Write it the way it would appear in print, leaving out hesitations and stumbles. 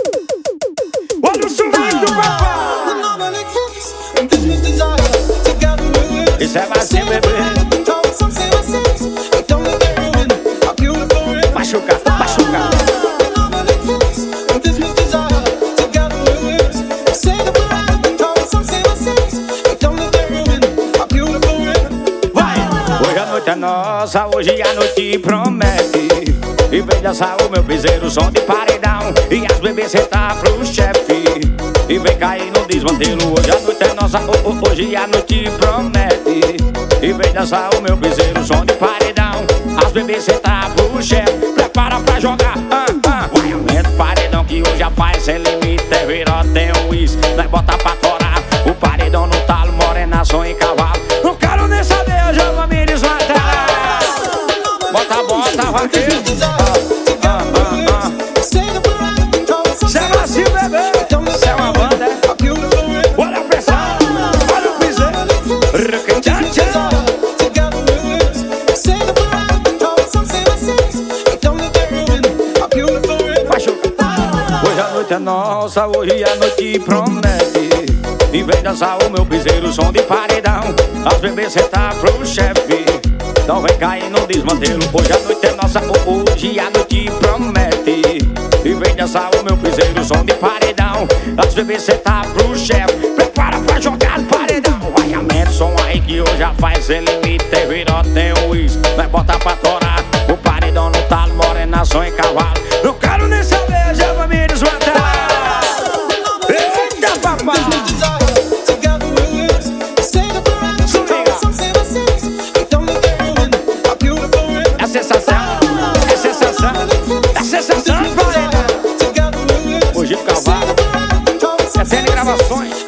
Olha o swing do papai. Isso é vazio, bebê. Machuca, machuca. Vai! Hoje a noite é nossa, hoje a noite promete. E vem dançar o meu piseiro, som de paredão. E as bebês sentar pro chefe. E vem cair no desmantelo. Hoje a noite é nossa, hoje a noite promete. E vem dançar o meu piseiro, som de paredão. As bebês sentar pro chefe. Prepara pra jogar, Vai, aumenta o paredão que hoje a paz sem limite. É viró, tem um uísque, nós bota pra torar. O paredão no talo, morena, som em cavalo. Não quero nem saber, eu já vou me desmantelar. Bota, bota, vaqueiro. Cê é macio, bebê. Cê é uma banda, é? Olha a pressão, olha o piseiro. Hoje a noite é nossa, hoje a noite promete. E vem dançar o meu piseiro, som de paredão. As bebês sentar pro chefe. Então vem cair no desmantelo. Hoje a noite é nossa, hoje a noite promete. E vem dançar o meu piseiro, som de paredão. As bebês sentar pro chefe. Prepara pra jogar no paredão. Vai, aumenta o som aí que hoje a faz sem limite. Tem viró, tem o uísque, vai botar pra torar. O paredão no talo, morena, som em cavalo. Não quero nem saber, já vou me desmantelar. Eita, papai! É sensação, é sensação, é sensação, paredão. Hoje o cavalo, é tendo gravações.